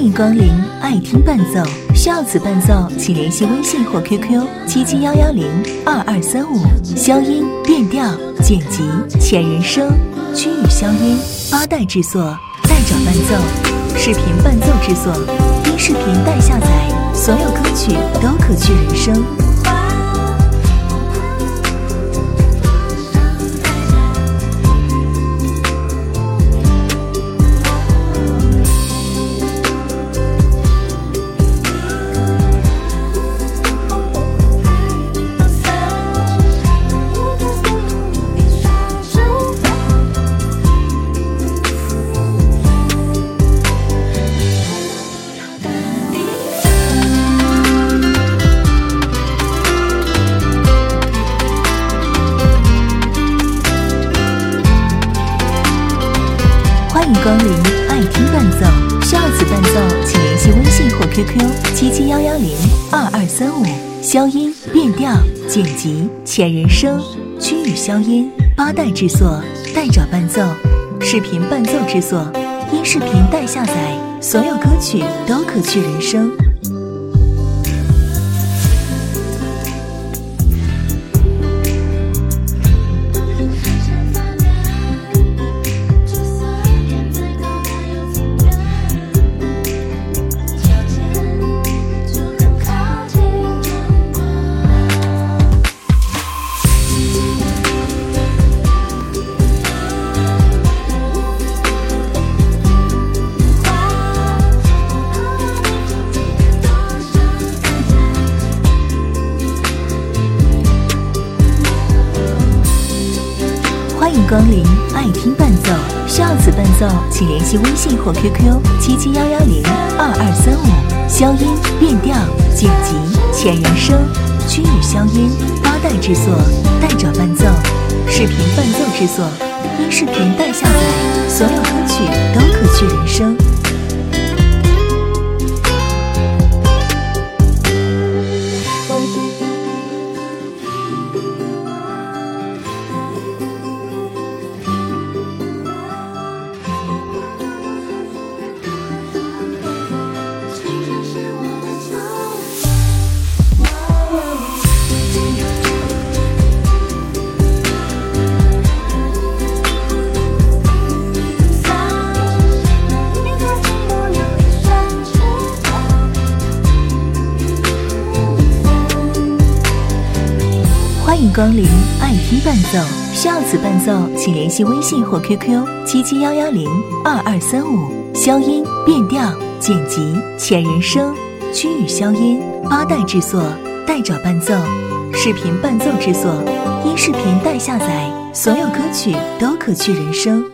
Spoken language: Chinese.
迎光临爱听伴奏，需要此伴奏请联系微信或 QQ 7711022235。消音、变调、剪辑、前人声、区域消音，八代制作，代找伴奏，视频伴奏制作，音视频带下载，所有歌曲都可去人声。欢迎光临爱听伴奏，需要此伴奏请联系微信或 QQ 7711022235。消音、变调、剪辑、前人声、区域消音，八代制作，代找伴奏，视频伴奏制作，音视频带下载，所有歌曲都可去人声。欢迎光临爱听伴奏，需要此伴奏请联系微信或 QQ 7711022235。消音、变调、剪辑、前人声、区域消音，八代制作，代找伴奏，视频伴奏制作，音视频带下载，所有歌曲都可去人声。欢迎光临爱听伴奏，需要此伴奏请联系微信或 QQ 7711022235。消音、变调、剪辑、前人声、区域消音，八代制作，代找伴奏，视频伴奏制作，音视频带下载，所有歌曲都可去人声。